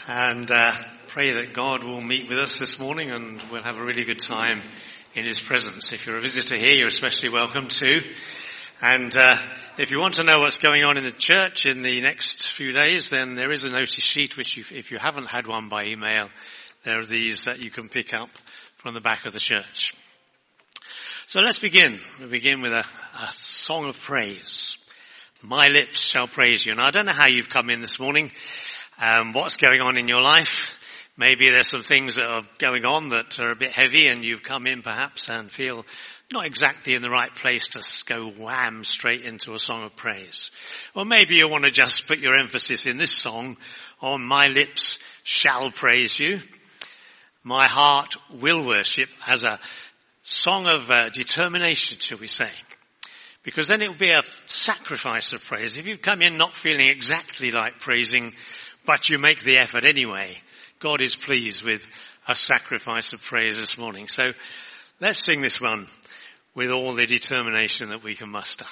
And pray that God will meet with us this morning and we'll have a really good time in his presence. If you're a visitor here, you're especially welcome too. And if you want to know what's going on in the church in the next few days, then there is a notice sheet which if you haven't had one by email, there are these that you can pick up from the back of the church. So let's begin. We'll begin with a song of praise. My lips shall praise you. And I don't know how you've come in this morning. What's going on in your life? Maybe there's some things that are going on that are a bit heavy and you've come in perhaps and feel not exactly in the right place to go wham straight into a song of praise. Or maybe you want to just put your emphasis in this song on my lips shall praise you. My heart will worship as a song of determination, shall we say. Because then it will be a sacrifice of praise. If you've come in not feeling exactly like praising, but you make the effort anyway, God is pleased with a sacrifice of praise this morning. So let's sing this one with all the determination that we can muster.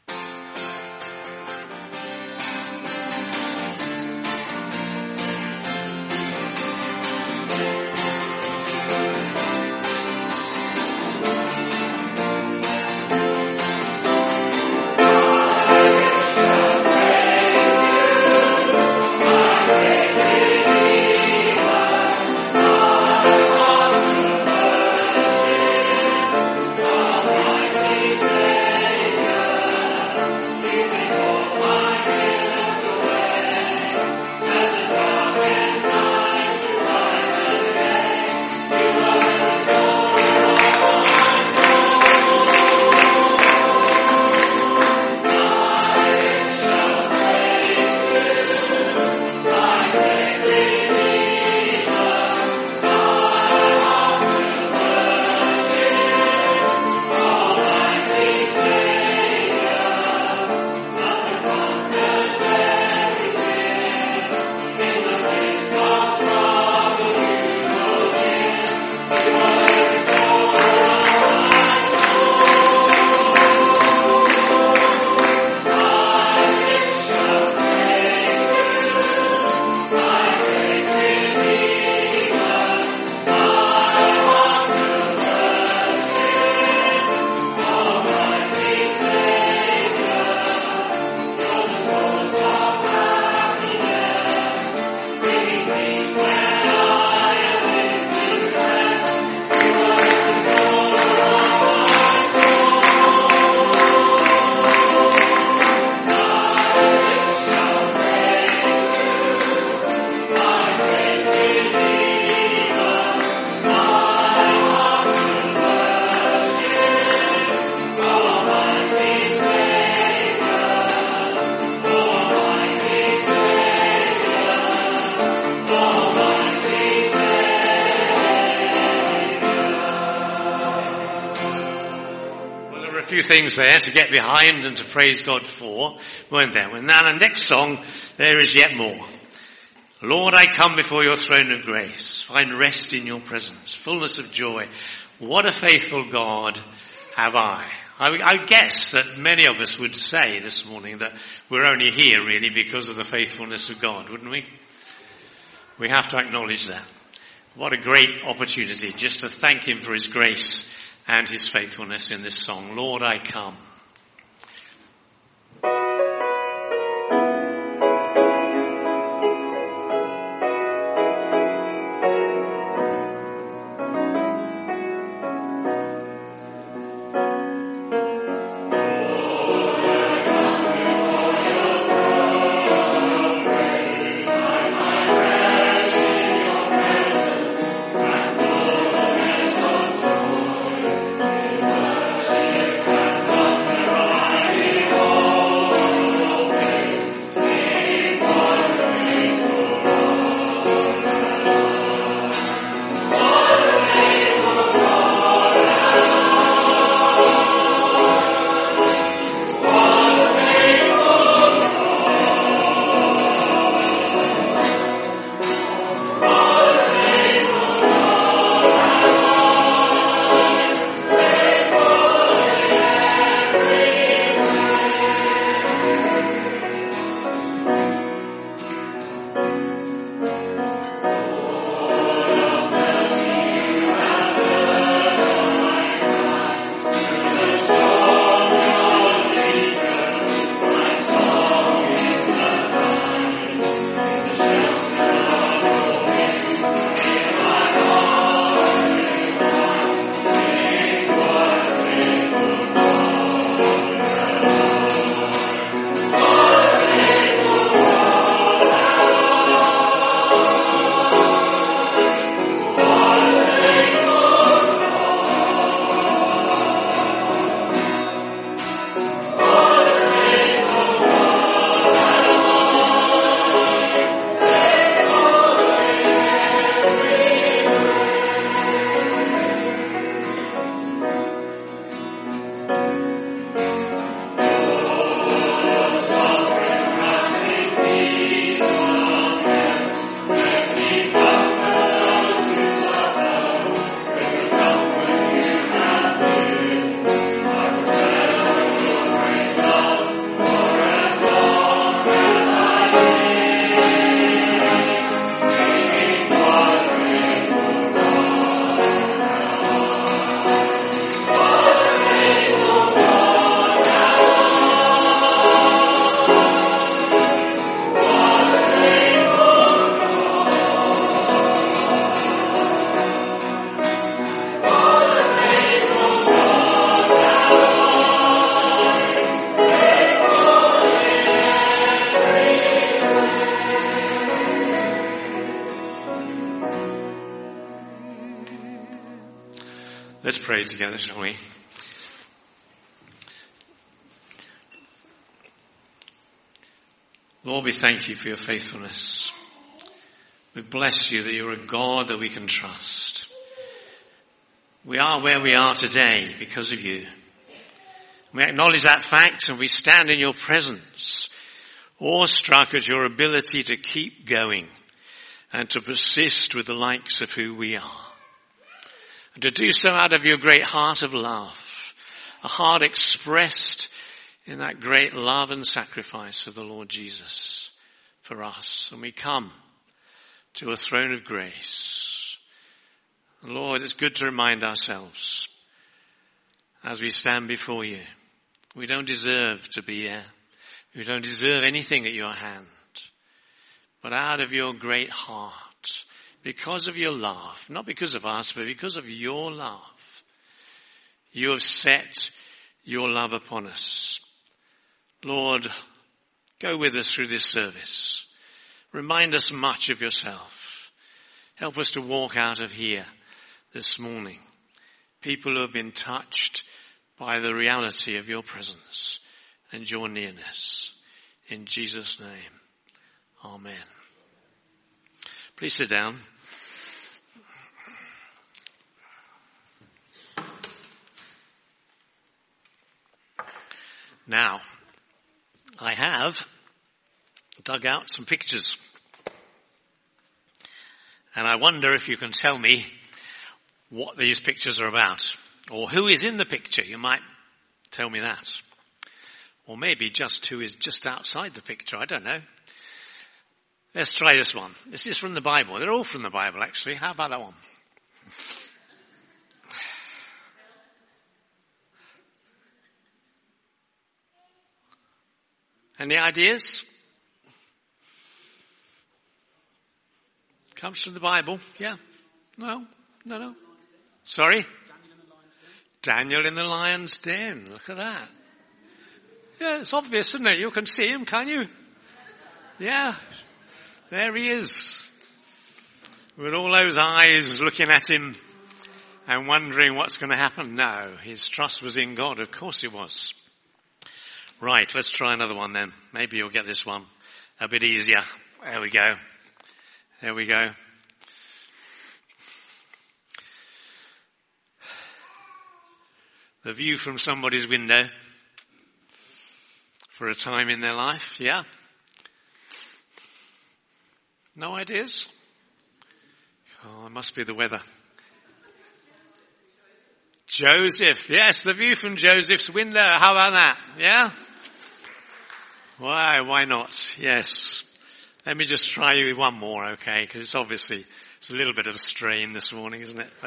Things there to get behind and to praise God for, weren't there? And now the next song, there is yet more. Lord, I come before your throne of grace, find rest in your presence, fullness of joy. What a faithful God have I. I guess that many of us would say this morning that we're only here really because of the faithfulness of God, wouldn't we? We have to acknowledge that. What a great opportunity just to thank him for his grace and his faithfulness in this song. Lord, I come. Let's pray together, shall we? Lord, we thank you for your faithfulness. We bless you that you're a God that we can trust. We are where we are today because of you. We acknowledge that fact and we stand in your presence, awestruck at your ability to keep going and to persist with the likes of who we are. And to do so out of your great heart of love, a heart expressed in that great love and sacrifice of the Lord Jesus for us. And we come to a throne of grace. Lord, it's good to remind ourselves as we stand before you, we don't deserve to be here. We don't deserve anything at your hand. But out of your great heart, because of your love, not because of us, but because of your love, you have set your love upon us. Lord, go with us through this service. Remind us much of yourself. Help us to walk out of here this morning. People who have been touched by the reality of your presence and your nearness. In Jesus' name, amen. Please sit down. Now, I have dug out some pictures. And I wonder if you can tell me what these pictures are about. Or who is in the picture. You might tell me that. Or maybe just who is just outside the picture. I don't know. Let's try this one. This is from the Bible. They're all from the Bible, actually. How about that one? Any ideas? Comes from the Bible. Yeah. No. Sorry? Daniel in the lion's den. Look at that. Yeah, it's obvious, isn't it? You can see him, can't you? Yeah. There he is. With all those eyes looking at him and wondering what's going to happen. No, his trust was in God. Of course it was. Right, let's try another one then. Maybe you'll get this one a bit easier. There we go. The view from somebody's window for a time in their life, yeah? No ideas? Oh, it must be the weather. Joseph, yes, the view from Joseph's window. How about that? Yeah? Why not? Yes. Let me just try you with one more, okay? Because it's a little bit of a strain this morning, isn't it?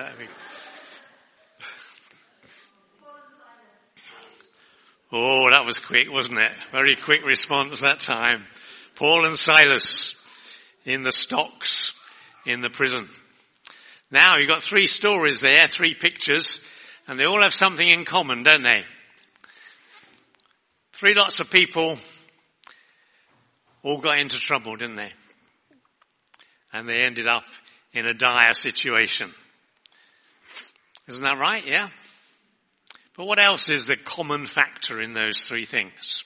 Oh, that was quick, wasn't it? Very quick response that time. Paul and Silas in the stocks in the prison. Now you've got 3 stories there, 3 pictures, and they all have something in common, don't they? 3 lots of people all got into trouble, didn't they? And they ended up in a dire situation. Isn't that right? Yeah? But what else is the common factor in those 3 things?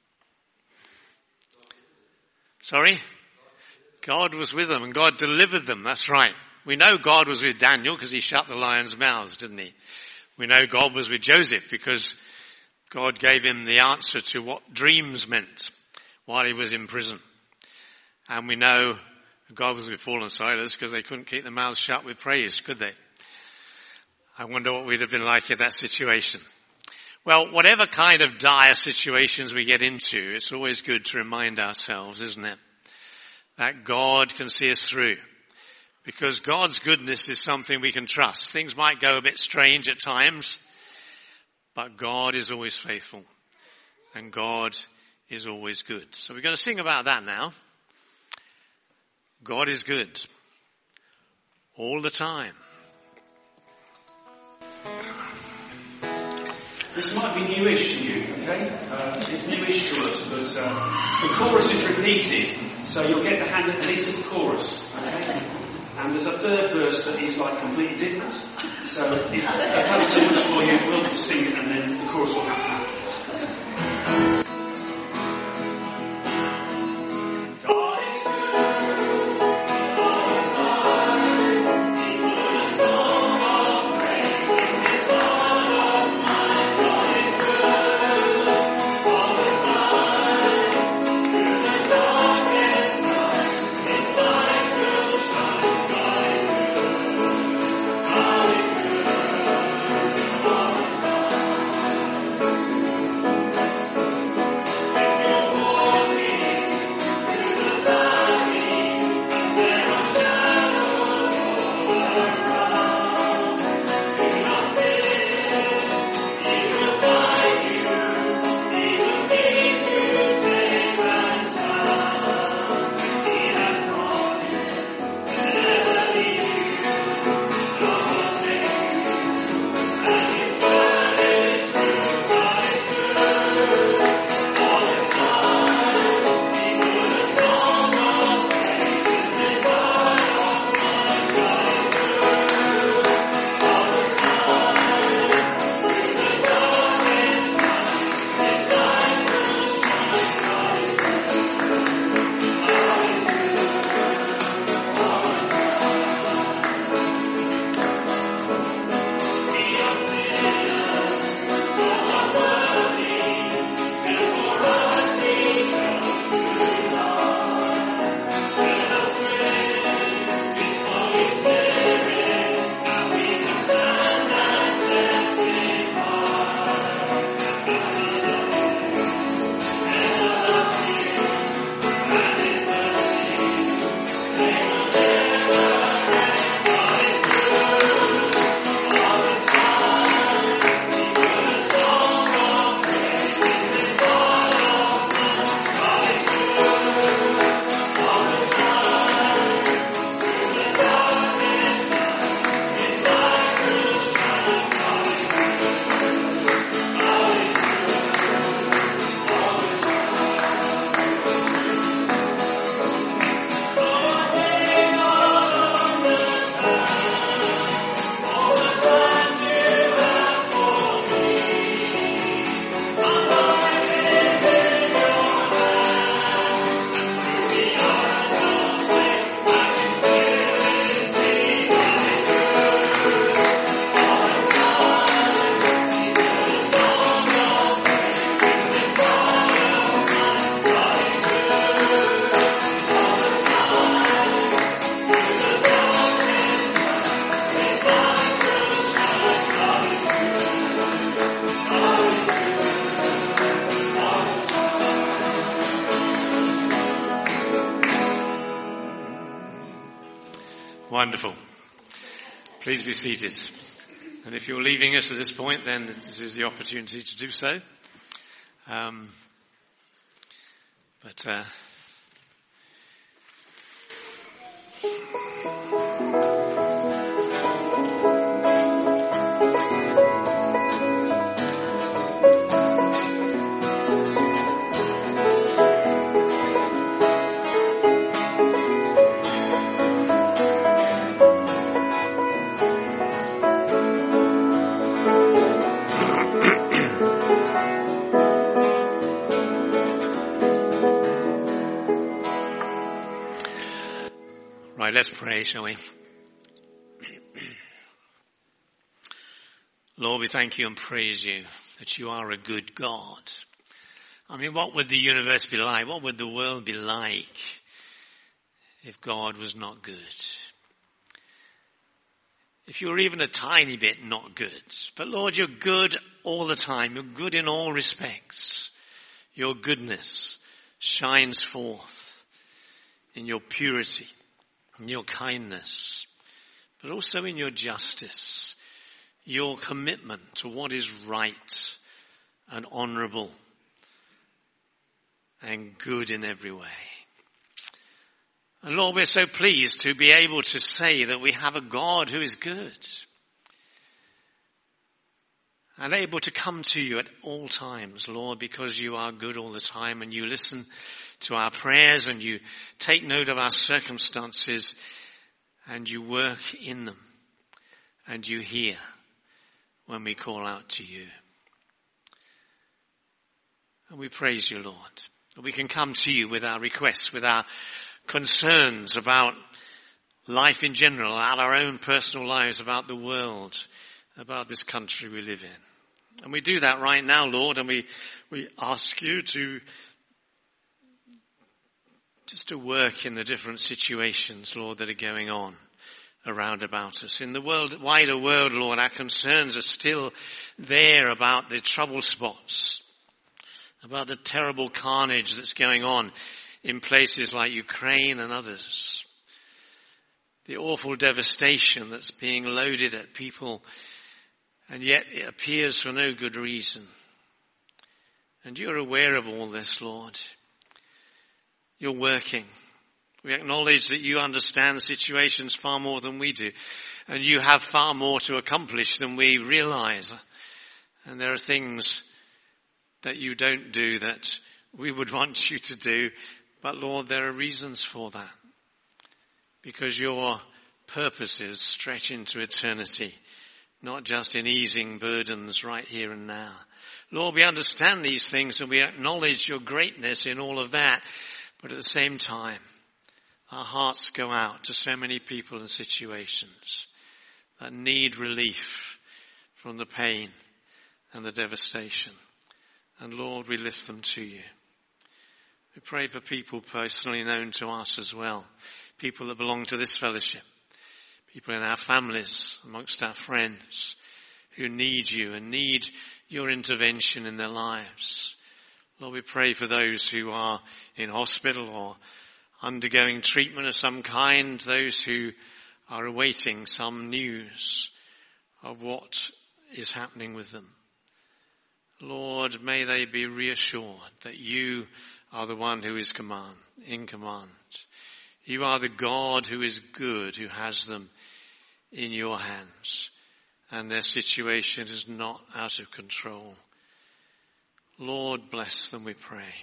Sorry? God was with them and God delivered them. That's right. We know God was with Daniel because he shut the lions' mouths, didn't he? We know God was with Joseph because God gave him the answer to what dreams meant while he was in prison. And we know God was with Paul and Silas because they couldn't keep their mouths shut with praise, could they? I wonder what we'd have been like in that situation. Well, whatever kind of dire situations we get into, it's always good to remind ourselves, isn't it? That God can see us through. Because God's goodness is something we can trust. Things might go a bit strange at times, but God is always faithful. And God is always good. So we're going to sing about that now. God is good. All the time. This might be newish to you, okay? It's newish to us, but the chorus is repeated, so you'll get the hang at least of the chorus, okay? And there's a third verse that is like completely different. So if that's too much for you, we'll sing it and then the chorus will happen afterwards. Wonderful. Please be seated. And if you're leaving us at this point, then this is the opportunity to do so. Right, let's pray, shall we? Lord, we thank you and praise you that you are a good God. I mean, what would the universe be like? What would the world be like if God was not good? If you were even a tiny bit not good. But Lord, you're good all the time. You're good in all respects. Your goodness shines forth in your purity, in your kindness, but also in your justice, your commitment to what is right and honourable and good in every way. And Lord, we're so pleased to be able to say that we have a God who is good. and able to come to you at all times, Lord, because you are good all the time and you listen to our prayers and you take note of our circumstances and you work in them and you hear when we call out to you. And we praise you, Lord, that we can come to you with our requests, with our concerns about life in general, about our own personal lives, about the world, about this country we live in. And we do that right now, Lord, and we ask you to work in the different situations, Lord, that are going on around about us. In the wider world, Lord, our concerns are still there about the trouble spots, about the terrible carnage that's going on in places like Ukraine and others. The awful devastation that's being loaded at people, and yet it appears for no good reason. And you're aware of all this, Lord. You're working. We acknowledge that you understand situations far more than we do, and you have far more to accomplish than we realize. And there are things that you don't do that we would want you to do, but Lord, there are reasons for that. Because your purposes stretch into eternity, not just in easing burdens right here and now. Lord, we understand these things and we acknowledge your greatness in all of that, but at the same time, our hearts go out to so many people and situations that need relief from the pain and the devastation. And Lord, we lift them to you. We pray for people personally known to us as well, people that belong to this fellowship, people in our families, amongst our friends who need you and need your intervention in their lives. Lord, we pray for those who are in hospital or undergoing treatment of some kind, those who are awaiting some news of what is happening with them. Lord, may they be reassured that you are the one who is in command. You are the God who is good, who has them in your hands, and their situation is not out of control. Lord, bless them, we pray.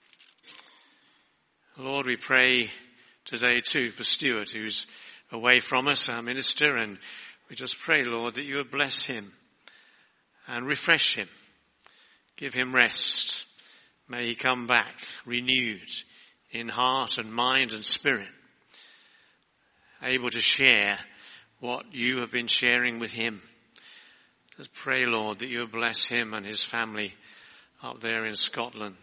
Lord, we pray today too for Stuart, who's away from us, our minister, and we just pray, Lord, that you would bless him and refresh him. Give him rest. May he come back renewed in heart and mind and spirit, able to share what you have been sharing with him. Just pray, Lord, that you will bless him and his family up there in Scotland.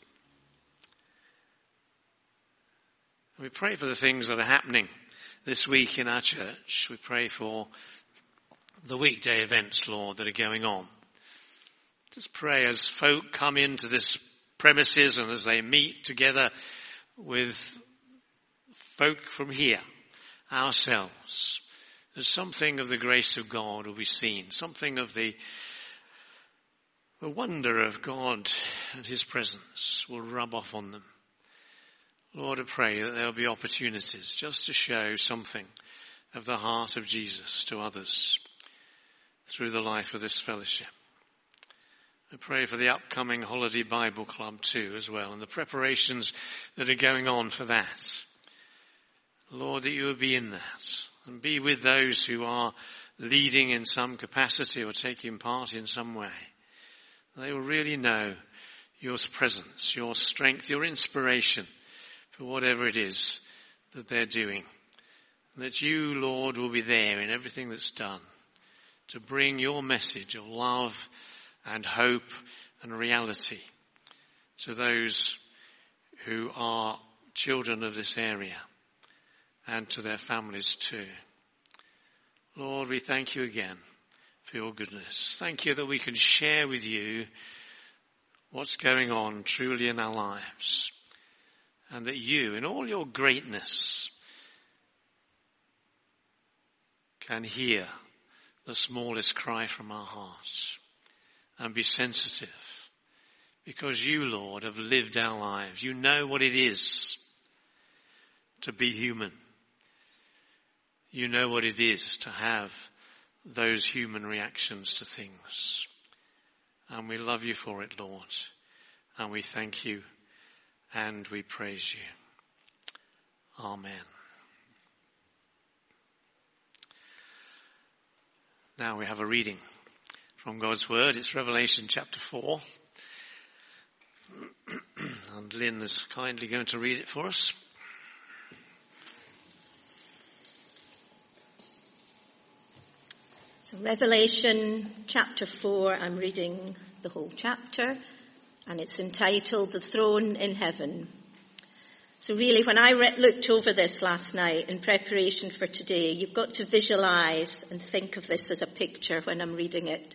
We pray for the things that are happening this week in our church. We pray for the weekday events, Lord, that are going on. Just pray as folk come into this premises and as they meet together with folk from here, ourselves, that something of the grace of God will be seen, something of the wonder of God and his presence will rub off on them. Lord, I pray that there will be opportunities just to show something of the heart of Jesus to others through the life of this fellowship. I pray for the upcoming Holiday Bible Club too as well, and the preparations that are going on for that. Lord, that you will be in that and be with those who are leading in some capacity or taking part in some way. They will really know your presence, your strength, your inspiration for whatever it is that they're doing. And that you, Lord, will be there in everything that's done to bring your message of love and hope and reality to those who are children of this area and to their families too. Lord, we thank you again for your goodness. Thank you that we can share with you what's going on truly in our lives, and that you, in all your greatness, can hear the smallest cry from our hearts and be sensitive, because you, Lord, have lived our lives. You know what it is to be human. You know what it is to have those human reactions to things. And we love you for it, Lord. And we thank you and we praise you. Amen. Now we have a reading from God's Word. It's Revelation chapter 4. And Lynn is kindly going to read it for us. So Revelation chapter 4, I'm reading the whole chapter, and it's entitled The Throne in Heaven. So really, when I looked over this last night in preparation for today, you've got to visualize and think of this as a picture when I'm reading it.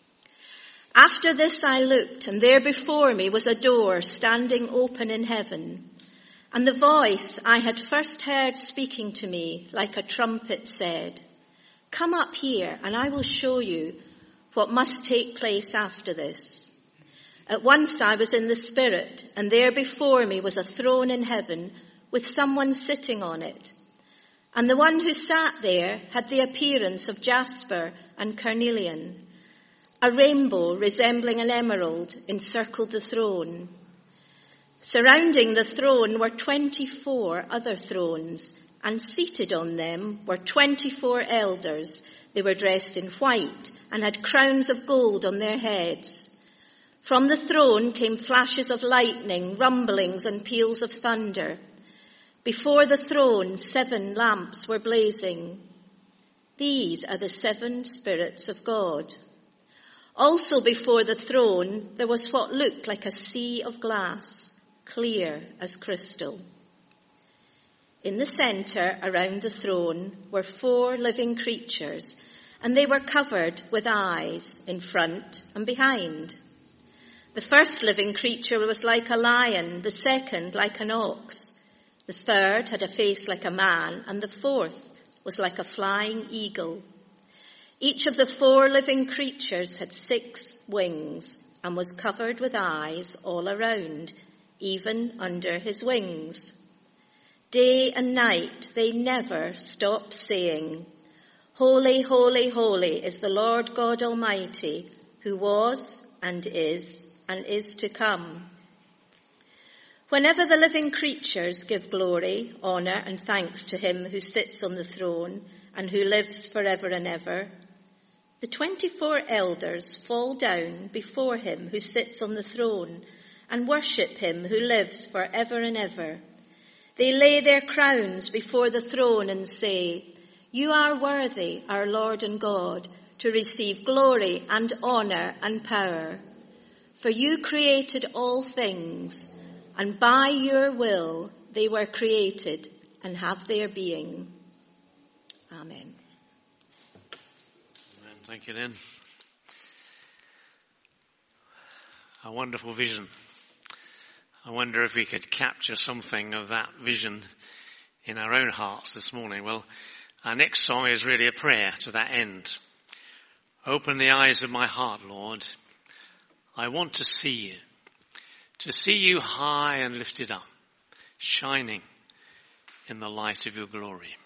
After this I looked, and there before me was a door standing open in heaven, and the voice I had first heard speaking to me like a trumpet said, "Come up here, and I will show you what must take place after this." At once I was in the Spirit, and there before me was a throne in heaven with someone sitting on it. And the one who sat there had the appearance of jasper and carnelian. A rainbow resembling an emerald encircled the throne. Surrounding the throne were 24 other thrones, and seated on them were 24 elders. They were dressed in white and had crowns of gold on their heads. From the throne came flashes of lightning, rumblings and peals of thunder. Before the throne 7 lamps were blazing. These are the 7 spirits of God. Also before the throne there was what looked like a sea of glass, clear as crystal. In the center, around the throne, were 4 living creatures, and they were covered with eyes in front and behind. The first living creature was like a lion, the second like an ox. The third had a face like a man, and the fourth was like a flying eagle. Each of the 4 living creatures had 6 wings and was covered with eyes all around, even under his wings. Day and night they never stopped saying, "Holy, holy, holy is the Lord God Almighty, who was and is to come." Whenever the living creatures give glory, honor, and thanks to him who sits on the throne and who lives forever and ever, the 24 elders fall down before him who sits on the throne and worship him who lives forever and ever. They lay their crowns before the throne and say, "You are worthy, our Lord and God, to receive glory and honor and power. For you created all things, and by your will they were created and have their being." Amen. Amen. Thank you, Lynn. A wonderful vision. I wonder if we could capture something of that vision in our own hearts this morning. Well, our next song is really a prayer to that end. Open the eyes of my heart, Lord. I want to see you high and lifted up, shining in the light of your glory.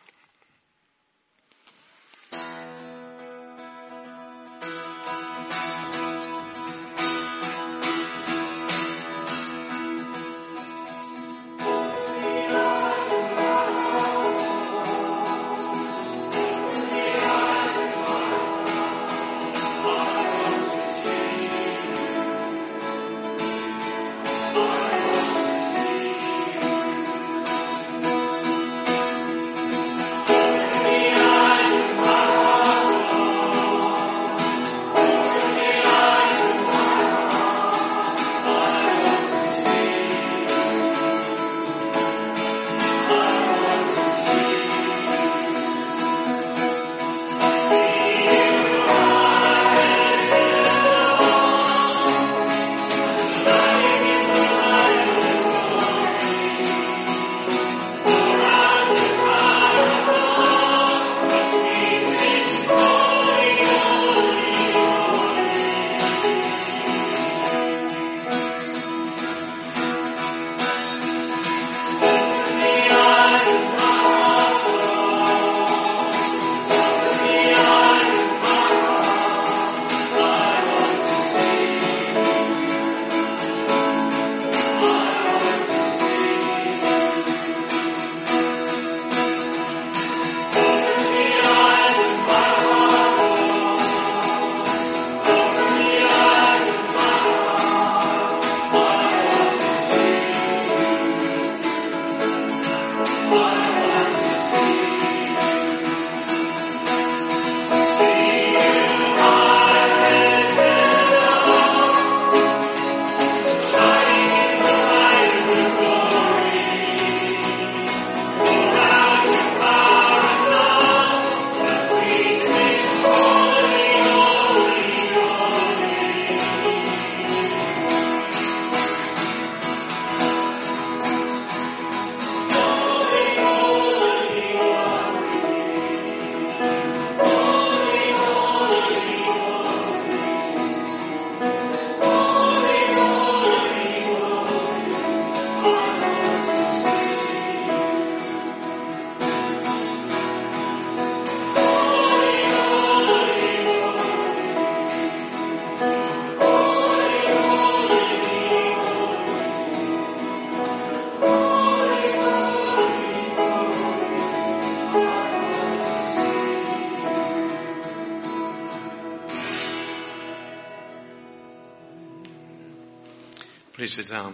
Please sit down.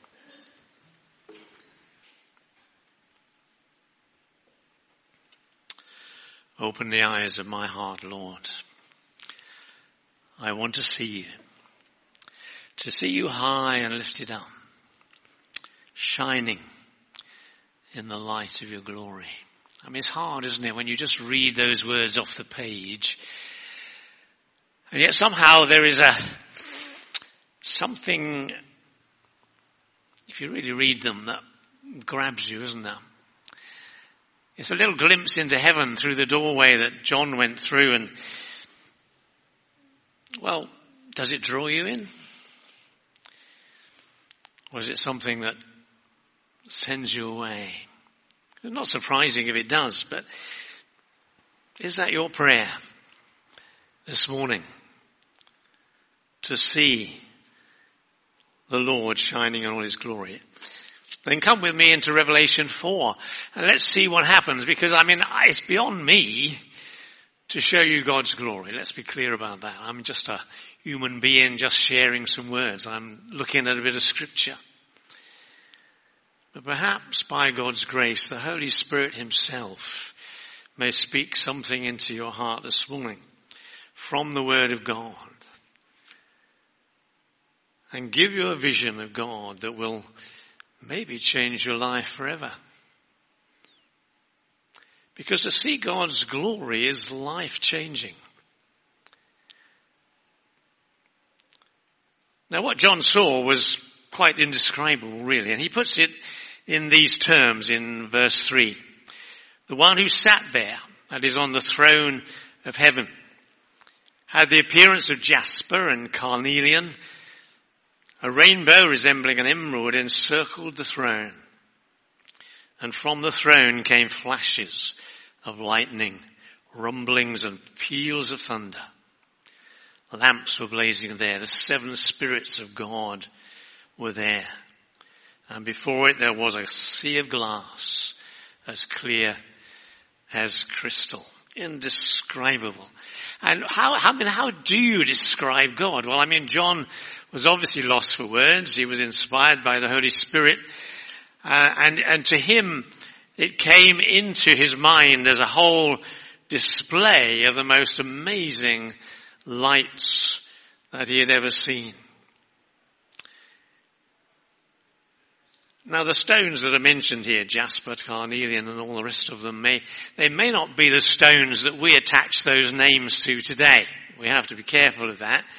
Open the eyes of my heart, Lord. I want to see you high and lifted up, shining in the light of your glory. I mean, it's hard, isn't it, when you just read those words off the page. And yet somehow there is something, if you really read them, that grabs you, isn't there? It's a little glimpse into heaven through the doorway that John went through, and, well, does it draw you in? Or is it something that sends you away? It's not surprising if it does, but is that your prayer this morning? To see the Lord shining in all his glory? Then come with me into Revelation 4 and let's see what happens, because it's beyond me to show you God's glory. Let's be clear about that. I'm just a human being just sharing some words. I'm looking at a bit of scripture. But perhaps by God's grace, the Holy Spirit himself may speak something into your heart this morning from the Word of God and give you a vision of God that will maybe change your life forever. Because to see God's glory is life-changing. Now what John saw was quite indescribable, really, and he puts it in these terms in verse 3. The one who sat there, that is on the throne of heaven, had the appearance of jasper and carnelian. A rainbow resembling an emerald encircled the throne. And from the throne came flashes of lightning, rumblings and peals of thunder. Lamps were blazing there. The 7 spirits of God were there. And before it there was a sea of glass as clear as crystal. Indescribable. And how do you describe God? Well, John was obviously lost for words. He was inspired by the Holy Spirit. And to him, it came into his mind as a whole display of the most amazing lights that he had ever seen. Now the stones that are mentioned here, jasper, carnelian and all the rest of them, they may not be the stones that we attach those names to today. We have to be careful of that.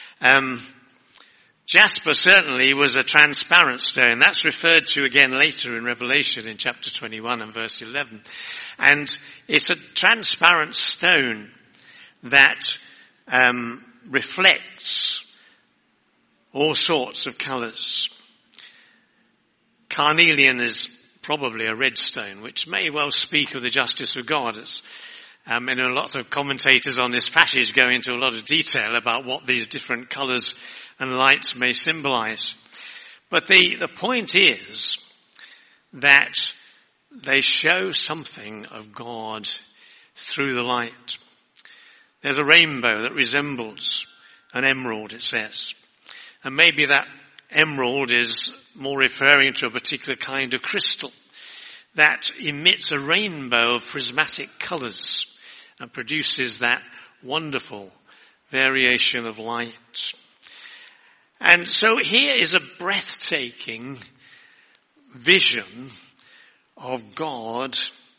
Jasper certainly was a transparent stone. That's referred to again later in Revelation in chapter 21 and verse 11. And it's a transparent stone that reflects all sorts of colours. Carnelian is probably a red stone, which may well speak of the justice of God. And a lot of commentators on this passage go into a lot of detail about what these different colours and lights may symbolize. But the point is that they show something of God through the light. There's a rainbow that resembles an emerald, it says. And maybe that emerald is more referring to a particular kind of crystal that emits a rainbow of prismatic colours and produces that wonderful variation of light. And so here is a breathtaking vision of God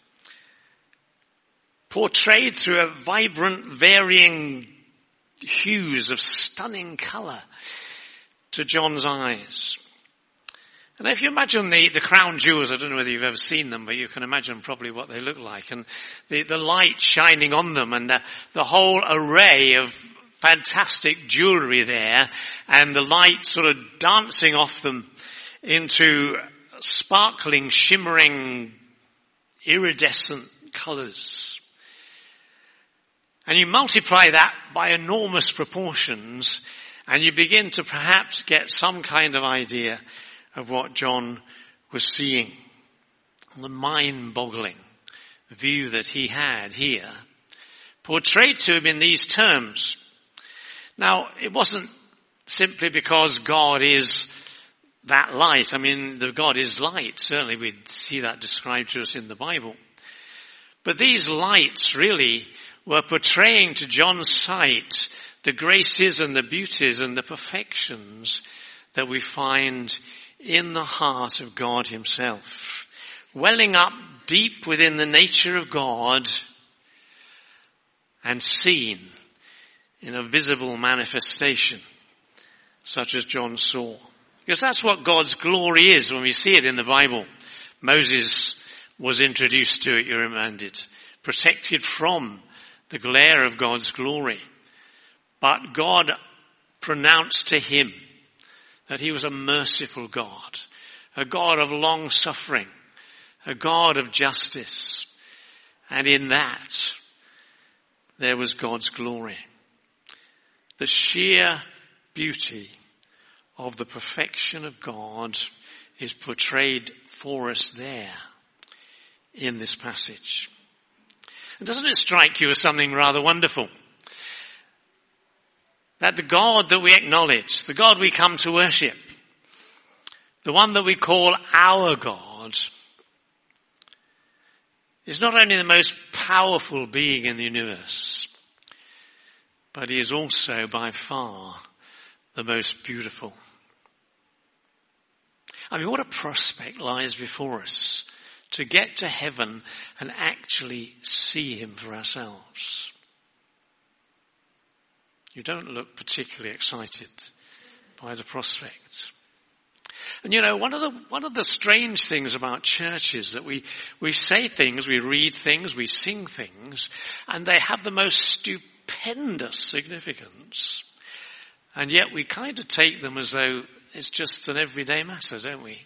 portrayed through a vibrant, varying hues of stunning colour to John's eyes. And if you imagine the crown jewels, I don't know whether you've ever seen them, but you can imagine probably what they look like, and the light shining on them, and the whole array of fantastic jewellery there, and the light sort of dancing off them into sparkling, shimmering, iridescent colours. And you multiply that by enormous proportions, and you begin to perhaps get some kind of idea of what John was seeing. The mind-boggling view that he had here, portrayed to him in these terms. Now, it wasn't simply because God is that light. I mean, the God is light. Certainly we see that described to us in the Bible. But these lights really were portraying to John's sight the graces and the beauties and the perfections that we find in the heart of God himself, welling up deep within the nature of God and seen in a visible manifestation, such as John saw. Because that's what God's glory is when we see it in the Bible. Moses was introduced to it, you're reminded, protected from the glare of God's glory. But God pronounced to him that he was a merciful God, a God of long suffering, a God of justice. And in that, there was God's glory. The sheer beauty of the perfection of God is portrayed for us there in this passage. And doesn't it strike you as something rather wonderful? That the God that we acknowledge, the God we come to worship, the one that we call our God, is not only the most powerful being in the universe, but he is also by far the most beautiful. I mean, what a prospect lies before us to get to heaven and actually see him for ourselves. You don't look particularly excited by the prospect. And you know, one of the strange things about church is that we say things, we read things, we sing things, and they have the most stupendous significance. And yet we kind of take them as though it's just an everyday matter, don't we?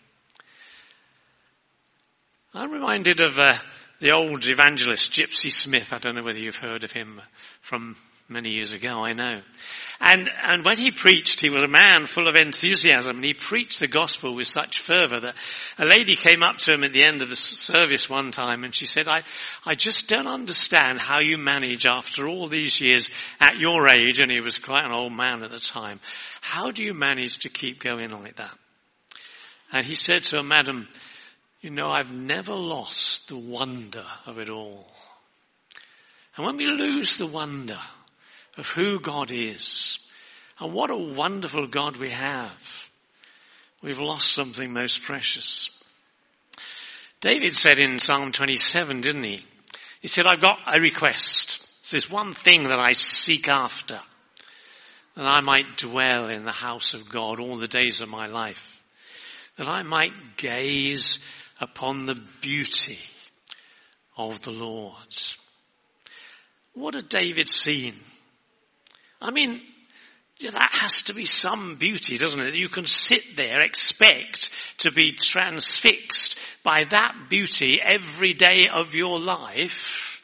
I'm reminded of the old evangelist Gypsy Smith. I don't know whether you've heard of him from many years ago, I know. And when he preached, he was a man full of enthusiasm, and he preached the gospel with such fervor that a lady came up to him at the end of the service one time, and she said, I just don't understand how you manage after all these years at your age, and he was quite an old man at the time. How do you manage to keep going like that? And he said to her, Madam, you know, I've never lost the wonder of it all. And when we lose the wonder of who God is and what a wonderful God we have, we've lost something most precious. David said in Psalm 27, didn't he? He said, I've got a request. It's this one thing that I seek after, that I might dwell in the house of God all the days of my life, that I might gaze upon the beauty of the Lord. What had David seen? I mean, that has to be some beauty, doesn't it? You can sit there, expect to be transfixed by that beauty every day of your life.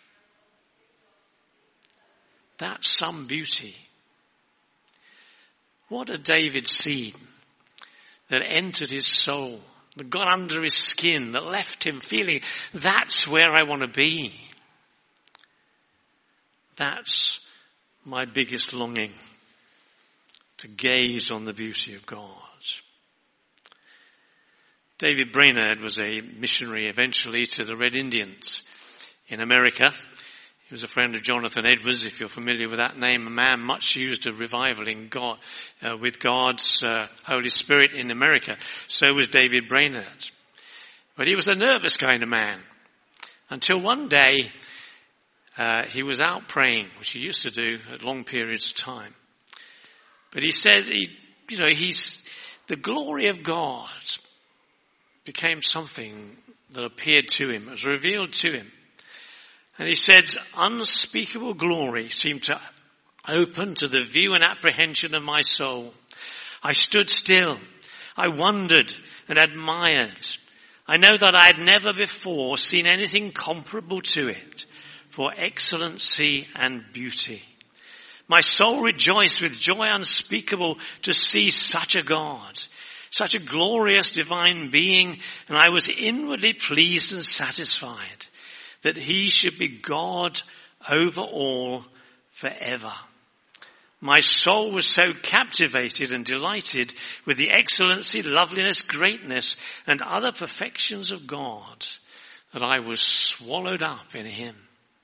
That's some beauty. What had David seen that entered his soul, that got under his skin, that left him feeling, that's where I want to be. That's my biggest longing, to gaze on the beauty of God. David Brainerd was a missionary eventually to the Red Indians in America. He was a friend of Jonathan Edwards, if you're familiar with that name, a man much used of revival in God, with God's Holy Spirit in America. So was David Brainerd. But he was a nervous kind of man until one day he was out praying, which he used to do at long periods of time. But he said, the glory of God became something that appeared to him, was revealed to him. And he said, unspeakable glory seemed to open to the view and apprehension of my soul. I stood still. I wondered and admired. I know that I had never before seen anything comparable to it for excellency and beauty. My soul rejoiced with joy unspeakable to see such a God, such a glorious divine being, and I was inwardly pleased and satisfied that he should be God over all forever. My soul was so captivated and delighted with the excellency, loveliness, greatness, and other perfections of God that I was swallowed up in him.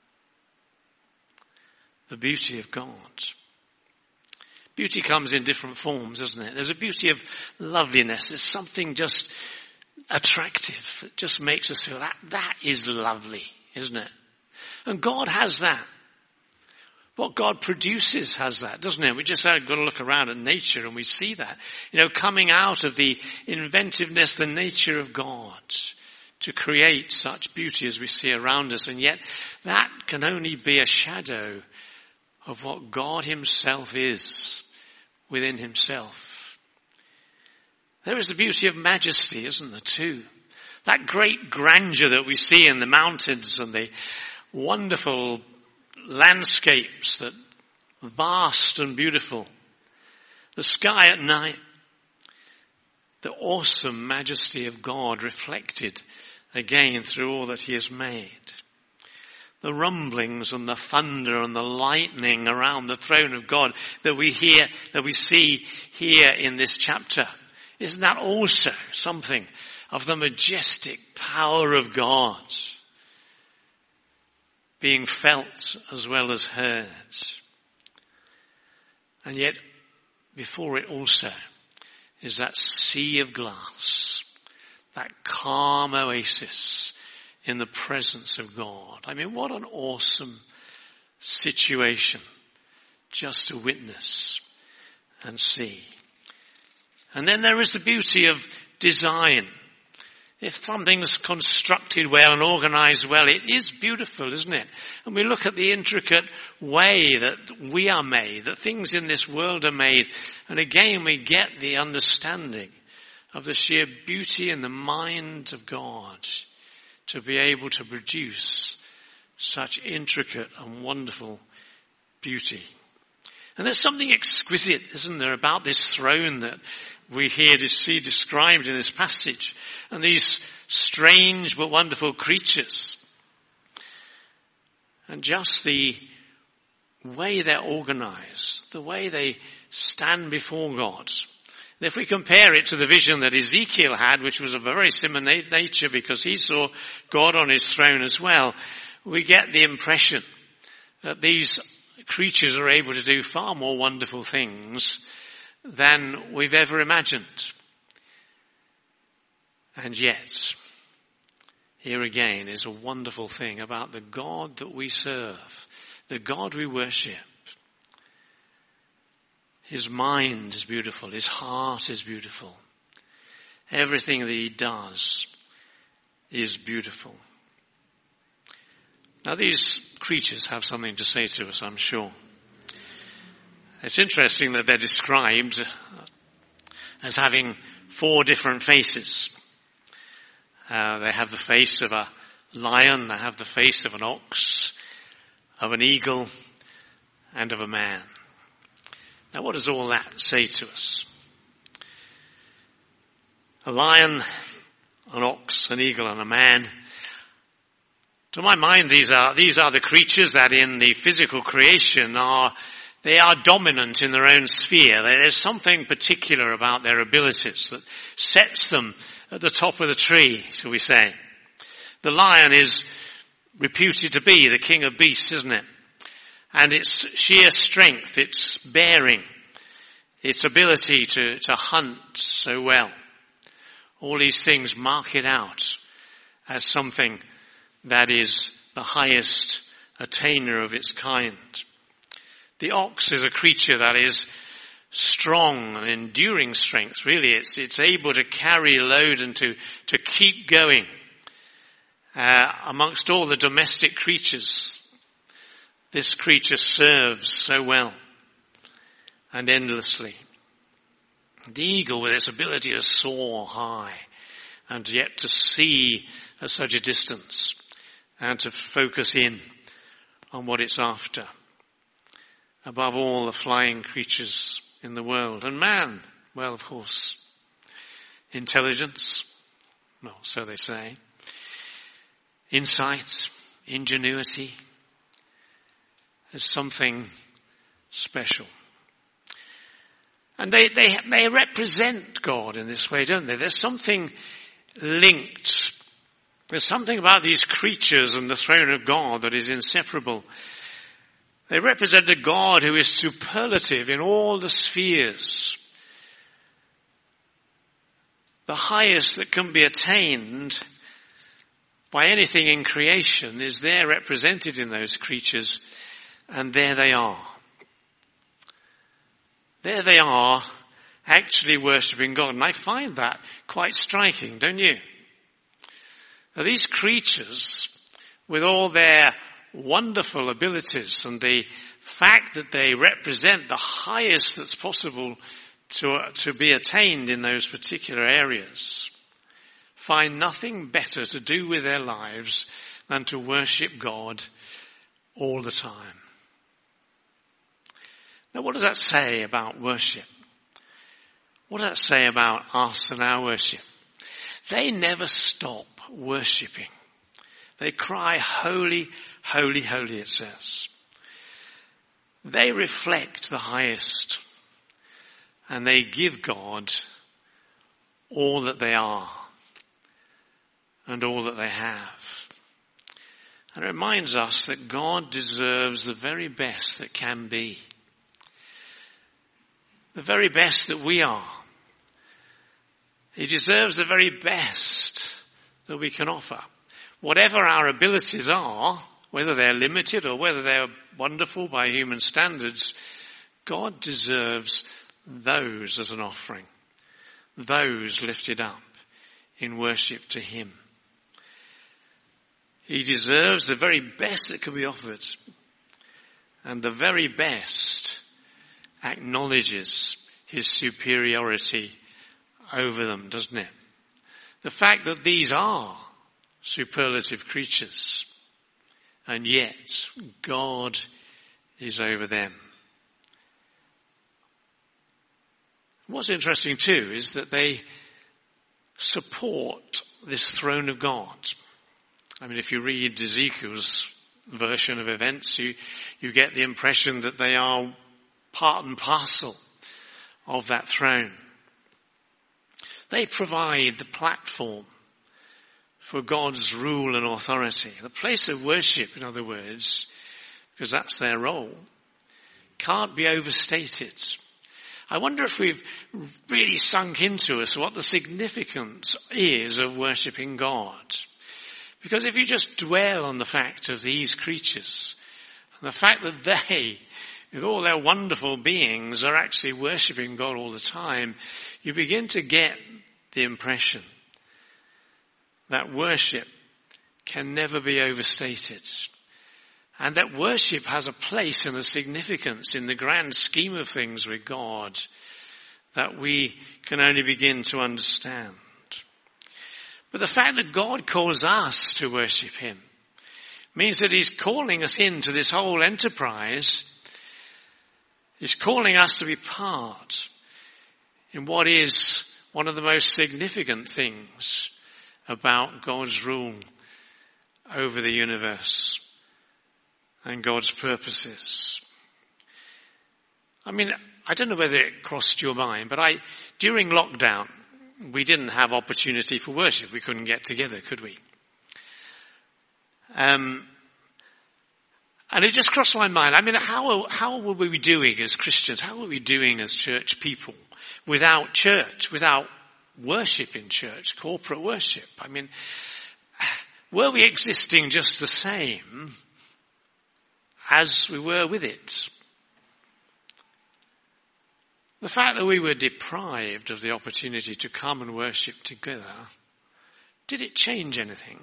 The beauty of God. Beauty comes in different forms, doesn't it? There's a beauty of loveliness. There's something just attractive. It just makes us feel that is lovely, isn't it? And God has that. What God produces has that, doesn't it? We just got to look around at nature and we see that. Coming out of the inventiveness, the nature of God to create such beauty as we see around us. And yet that can only be a shadow of what God himself is within himself. There is the beauty of majesty, isn't there, too? That great grandeur that we see in the mountains and the wonderful landscapes that are vast and beautiful. The sky at night. The awesome majesty of God reflected again through all that he has made. The rumblings and the thunder and the lightning around the throne of God that we see here in this chapter. Isn't that also something of the majestic power of God being felt as well as heard? And yet before it also is that sea of glass, that calm oasis in the presence of God. I mean, what an awesome situation just to witness and see. And then there is the beauty of design. If something's constructed well and organized well, it is beautiful, isn't it? And we look at the intricate way that we are made, that things in this world are made. And again, we get the understanding of the sheer beauty in the mind of God to be able to produce such intricate and wonderful beauty. And there's something exquisite, isn't there, about this throne that we see described in this passage. And these strange but wonderful creatures. And just the way they're organized, the way they stand before God. And if we compare it to the vision that Ezekiel had, which was of a very similar nature because he saw God on his throne as well, we get the impression that these creatures are able to do far more wonderful things than we've ever imagined. And yet, here again is a wonderful thing about the God that we serve, the God we worship. His mind is beautiful. His heart is beautiful. Everything that he does is beautiful. Now these creatures have something to say to us, I'm sure. It's interesting that they're described as having 4 different faces. They have the face of a lion, they have the face of an ox, of an eagle, and of a man. Now what does all that say to us? A lion, an ox, an eagle, and a man. To my mind, these are the creatures that in the physical creation are dominant in their own sphere. There's something particular about their abilities that sets them at the top of the tree, shall we say. The lion is reputed to be the king of beasts, isn't it? And its sheer strength, its bearing, its ability to hunt so well. All these things mark it out as something that is the highest attainer of its kind. The ox is a creature that is strong and enduring strength. Really, it's able to carry a load and to keep going. Amongst all the domestic creatures, this creature serves so well and endlessly. The eagle, with its ability to soar high and yet to see at such a distance and to focus in on what it's after. Above all the flying creatures in the world. And man, well, of course, intelligence, well, so they say, insight, ingenuity, is something special. And they represent God in this way, don't they? There's something linked. There's something about these creatures and the throne of God that is inseparable. They represent a God who is superlative in all the spheres. The highest that can be attained by anything in creation is there represented in those creatures, and there they are. There they are, actually worshipping God. And I find that quite striking, don't you? Now, these creatures, with all their wonderful abilities and the fact that they represent the highest that's possible to be attained in those particular areas, find nothing better to do with their lives than to worship God all the time. Now, what does that say about worship? What does that say about us and our worship? They never stop worshipping. They cry, holy, holy, holy, it says. They reflect the highest, and they give God all that they are and all that they have. And it reminds us that God deserves the very best that can be. The very best that we are. He deserves the very best that we can offer. Whatever our abilities are, whether they're limited or whether they're wonderful by human standards, God deserves those as an offering. Those lifted up in worship to him. He deserves the very best that can be offered. And the very best acknowledges his superiority over them, doesn't it? The fact that these are superlative creatures, and yet God is over them. What's interesting too is that they support this throne of God. I mean, if you read Ezekiel's version of events, you get the impression that they are part and parcel of that throne. They provide the platform for God's rule and authority. The place of worship, in other words, because that's their role, can't be overstated. I wonder if we've really sunk into us what the significance is of worshipping God. Because if you just dwell on the fact of these creatures, and the fact that they, with all their wonderful beings, are actually worshipping God all the time, you begin to get the impression that worship can never be overstated. And that worship has a place and a significance in the grand scheme of things with God that we can only begin to understand. But the fact that God calls us to worship him means that he's calling us into this whole enterprise. He's calling us to be part in what is one of the most significant things about God's rule over the universe and God's purposes. I mean, I don't know whether it crossed your mind, but during lockdown, we didn't have opportunity for worship. We couldn't get together, could we? And it just crossed my mind. I mean, how were we doing as Christians? How were we doing as church people without church, without worship in church, corporate worship? I mean, were we existing just the same as we were with it? The fact that we were deprived of the opportunity to come and worship together, did it change anything?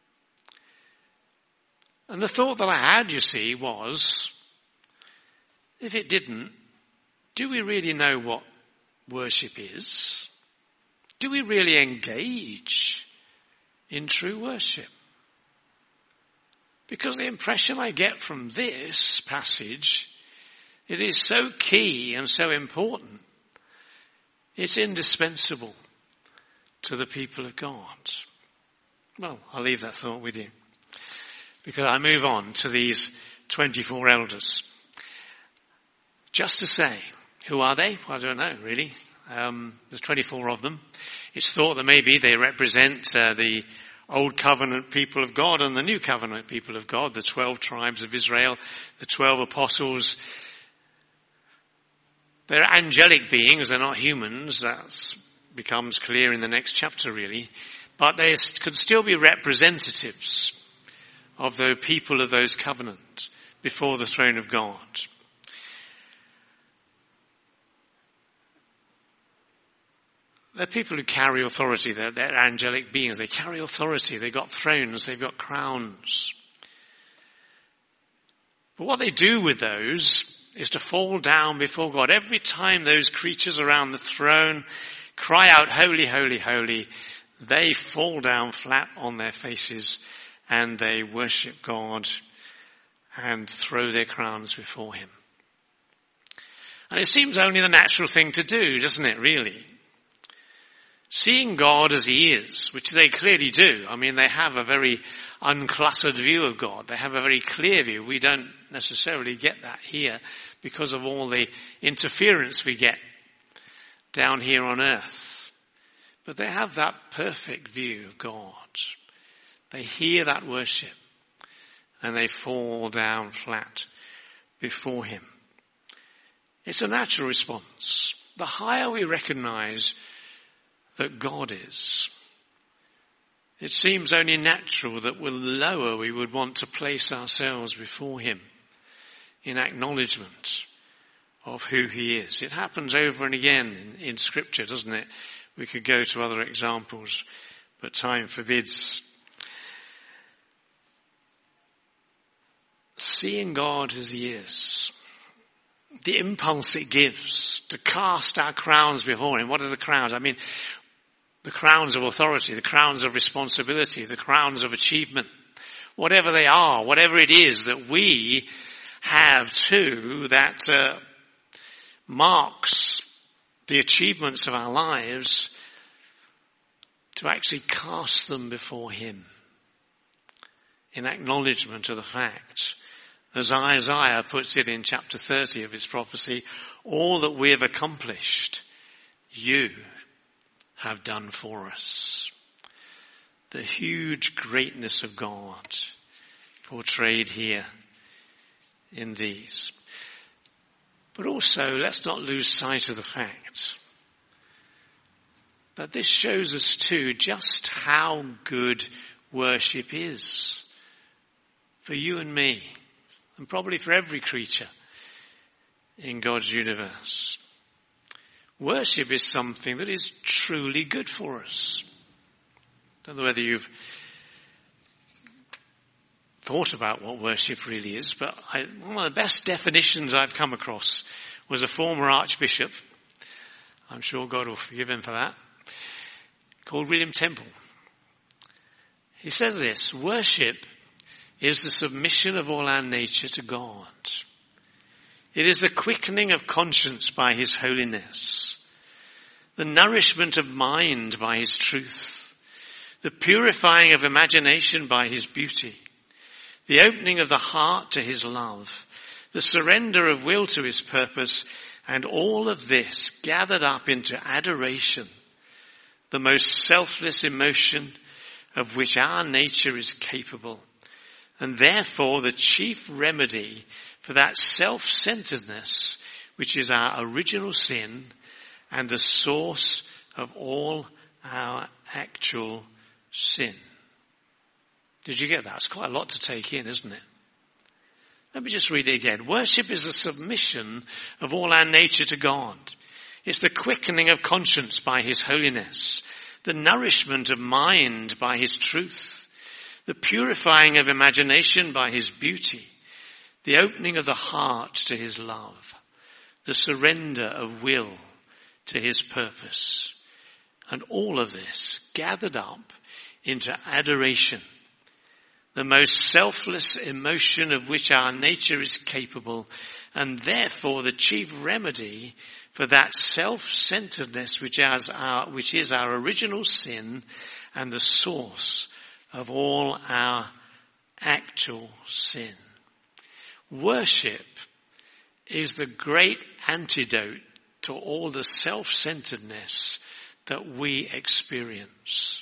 And the thought that I had, you see, was, if it didn't, do we really know what worship is? Do we really engage in true worship? Because the impression I get from this passage, it is so key and so important. It's indispensable to the people of God. Well, I'll leave that thought with you, because I move on to these 24 elders. Just to say Who are they? Well, I don't know, really. There's 24 of them. It's thought that maybe they represent the Old Covenant people of God and the New Covenant people of God, the 12 tribes of Israel, the 12 apostles. They're angelic beings, they're not humans. That becomes clear in the next chapter, really. But they could still be representatives of the people of those covenants before the throne of God. They're people who carry authority. They're angelic beings. They carry authority. They've got thrones. They've got crowns. But what they do with those is to fall down before God. Every time those creatures around the throne cry out, "Holy, holy, holy," they fall down flat on their faces and they worship God and throw their crowns before him. And it seems only the natural thing to do, doesn't it, really? Seeing God as he is, which they clearly do. I mean, they have a very uncluttered view of God. They have a very clear view. We don't necessarily get that here because of all the interference we get down here on earth. But they have that perfect view of God. They hear that worship and they fall down flat before him. It's a natural response. The higher we recognize that God is, it seems only natural that the lower we would want to place ourselves before him in acknowledgement of who he is. It happens over and again in Scripture, doesn't it? We could go to other examples, but time forbids. Seeing God as he is, the impulse it gives to cast our crowns before him. What are the crowns? I mean, the crowns of authority, the crowns of responsibility, the crowns of achievement, whatever they are, whatever it is that we have too that marks the achievements of our lives, to actually cast them before him in acknowledgement of the fact, as Isaiah puts it in chapter 30 of his prophecy, all that we have accomplished, you have done for us. The huge greatness of God portrayed here in these. But also, let's not lose sight of the fact that this shows us too just how good worship is for you and me, and probably for every creature in God's universe. Worship is something that is truly good for us. I don't know whether you've thought about what worship really is, but one of the best definitions I've come across was a former archbishop, I'm sure God will forgive him for that, called William Temple. He says this: worship is the submission of all our nature to God. It is the quickening of conscience by his holiness, the nourishment of mind by his truth, the purifying of imagination by his beauty, the opening of the heart to his love, the surrender of will to his purpose, and all of this gathered up into adoration, the most selfless emotion of which our nature is capable, and therefore the chief remedy for that self-centeredness which is our original sin and the source of all our actual sin. Did you get that? It's quite a lot to take in, isn't it? Let me just read it again. Worship is the submission of all our nature to God. It's the quickening of conscience by his holiness, the nourishment of mind by his truth, the purifying of imagination by his beauty, the opening of the heart to his love, the surrender of will to his purpose. And all of this gathered up into adoration, the most selfless emotion of which our nature is capable, and therefore the chief remedy for that self-centeredness which is our original sin and the source of all our actual sin. Worship is the great antidote to all the self-centeredness that we experience.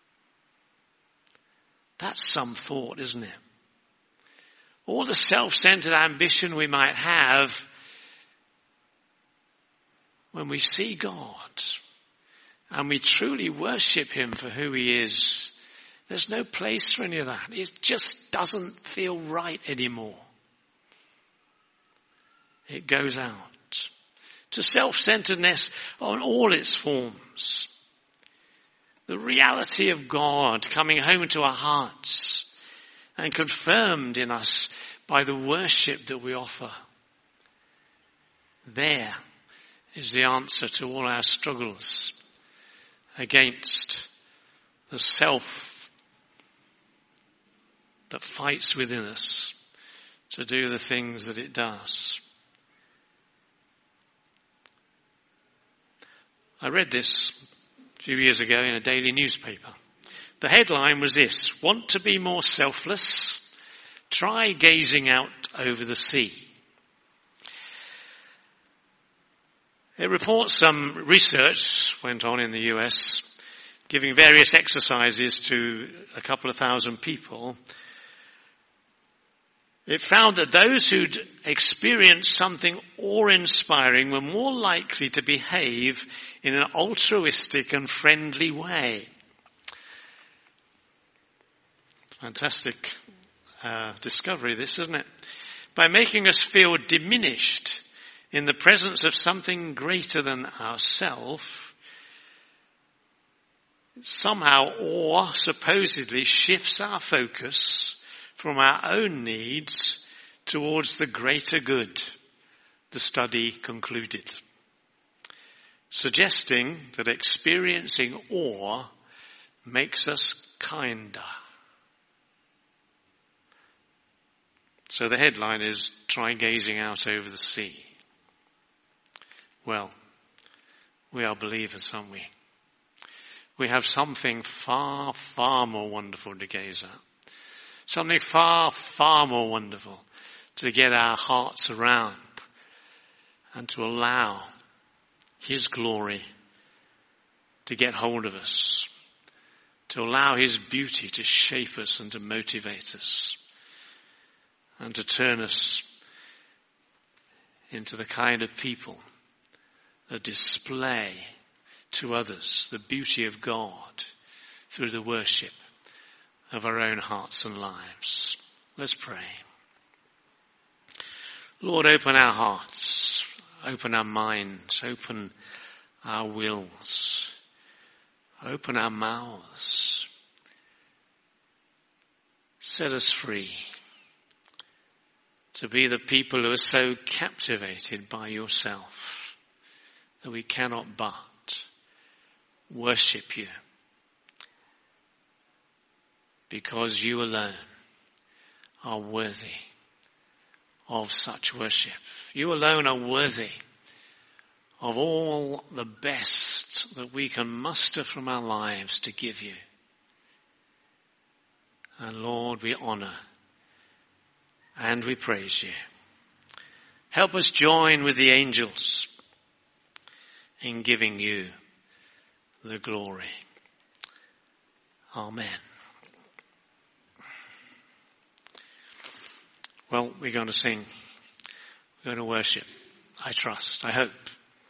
That's some thought, isn't it? All the self-centered ambition we might have, when we see God and we truly worship him for who he is, there's no place for any of that. It just doesn't feel right anymore. It goes out to self-centeredness on all its forms. The reality of God coming home to our hearts and confirmed in us by the worship that we offer. There is the answer to all our struggles against the self that fights within us to do the things that it does. I read this a few years ago in a daily newspaper. The headline was this: want to be more selfless? Try gazing out over the sea. It reports some research went on in the US, giving various exercises to a couple of thousand people. It found that those who'd experienced something awe-inspiring were more likely to behave in an altruistic and friendly way. Fantastic discovery, this, isn't it? By making us feel diminished in the presence of something greater than ourselves, somehow awe supposedly shifts our focus from our own needs towards the greater good, the study concluded, suggesting that experiencing awe makes us kinder. So the headline is, try gazing out over the sea. Well, we are believers, aren't we? We have something far, far more wonderful to gaze at. Something far, far more wonderful to get our hearts around and to allow his glory to get hold of us, to allow his beauty to shape us and to motivate us and to turn us into the kind of people that display to others the beauty of God through the worship of our own hearts and lives. Let's pray. Lord, open our hearts, open our minds, open our wills, open our mouths. Set us free to be the people who are so captivated by yourself that we cannot but worship you, because you alone are worthy of such worship. You alone are worthy of all the best that we can muster from our lives to give you. And Lord, we honor and we praise you. Help us join with the angels in giving you the glory. Amen. Well, we're going to sing. We're going to worship. I trust. I hope.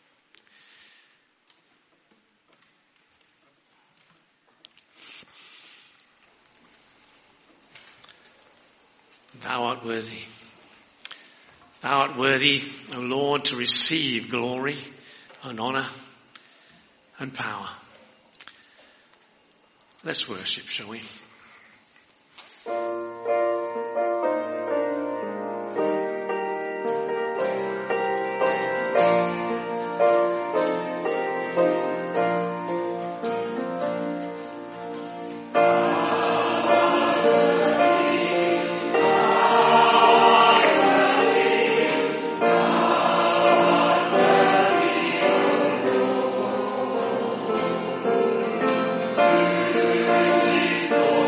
Thou art worthy. Thou art worthy, O Lord, to receive glory and honor and power. Let's worship, shall we? Lord.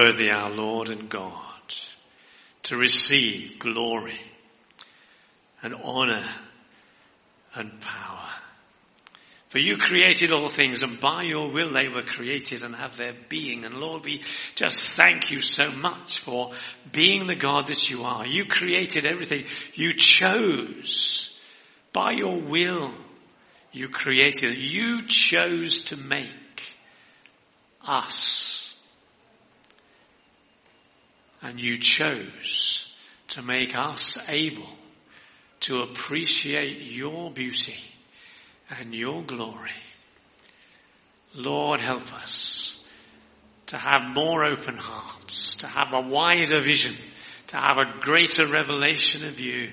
worthy, our Lord and God, to receive glory and honor and power. For you created all things, and by your will they were created and have their being. And Lord, we just thank you so much for being the God that you are. You created everything. You chose. By your will, you created. You chose to make us. And you chose to make us able to appreciate your beauty and your glory. Lord, help us to have more open hearts, to have a wider vision, to have a greater revelation of you,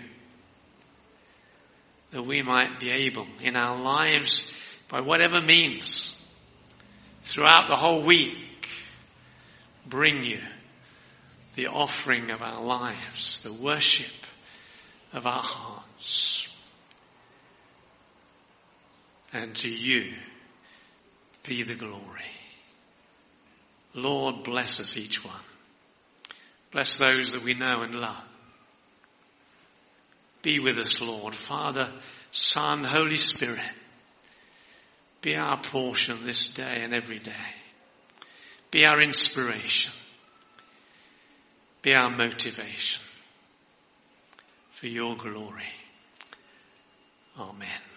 that we might be able in our lives, by whatever means, throughout the whole week, bring you the offering of our lives, the worship of our hearts. And to you be the glory. Lord, bless us each one. Bless those that we know and love. Be with us, Lord. Father, Son, Holy Spirit. Be our portion this day and every day. Be our inspiration. Be our motivation. For your glory. Amen.